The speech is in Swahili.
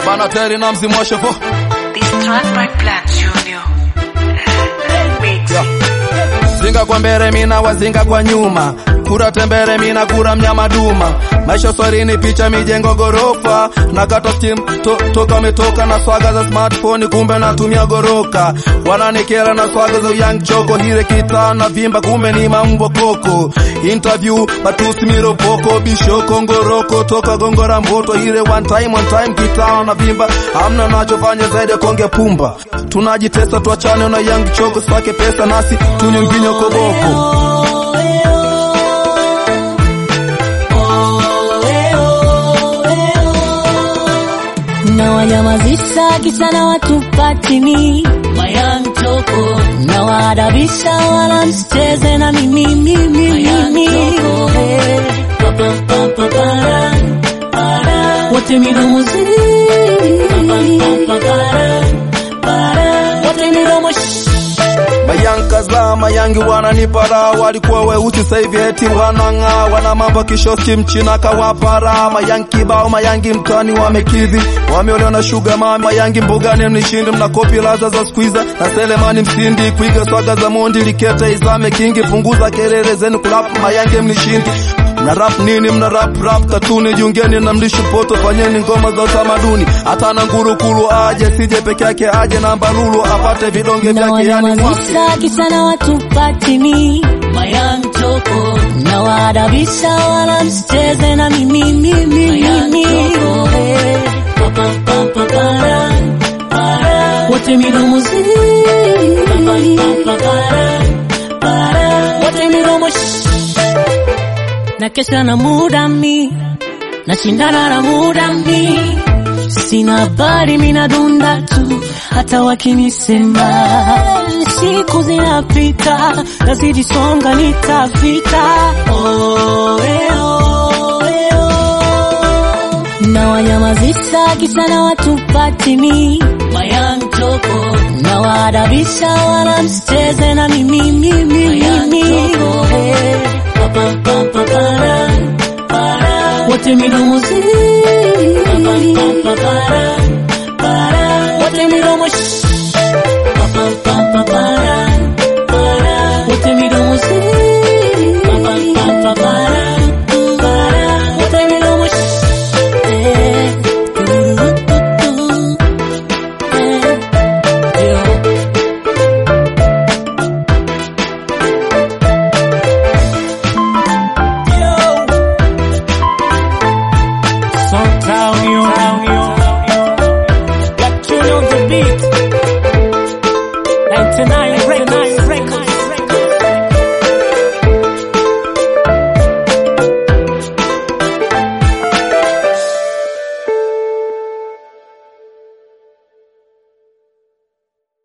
Bana Terry na mzimu wa Shevo. This track by Black Junior. Zinga kwa mbele mina wazinga kwa nyuma, kura tembere mina kura mnyama duma. Maisha swarini picha mijengo gorofa, nakata steam toka metoka na swaga za smartphone kumbe natumia goroka. Wananikera na swaga za young choko, hile kita na vimba kumbe ni mambo koko. Interview batusi miro poko, bishoko ngoroko toka gongora mboto, hile one time kita na vimba. Hamna nachofanya zaidi konge pumba. Tunajitesa tuachane na young choko, swake pesa nasi tunyunginyo koboko. Na wanyamazisha kisha na watu patini Young Choko, na waadabisha wala msicheze na mimi wote midomo zi wote midomo Mayankazla, mayangi wananipara, walikuwa weusi saivi eti wananga, wana mambo kishoski mchina kawapara. Mayangi bao, mayangi mtani wamekidhi, wameolewa na sugar mami. Mayangi mbugani mnishindi, mna kopi laza za squeezer na Selemani msindi, kuiga swaga za mondi likete izame kingi, punguza kelele zenu kulap. Mayangi mnishindi, mna rap nini, mna rap katuni, jungeni na mlishu poto, fanyeni ngoma za utamaduni. Hata na nguru kulu aje, sije peke yake aje na mbalulu apate vidonge vyake yani wapi. Kisha na watu patini Young Choko, na waadabisha wala msicheze na mimi wote midomo zi wote midomo na kesha na muda mi na shindana na muda mi, sina bari mina dunda tu hata wakinisema. Siku zinapita nazidi songa nitafika na wanyamazisha kisha na watu patini Young Choko, na waadabisha wala msicheze na mimi wote midomo zi wote midomo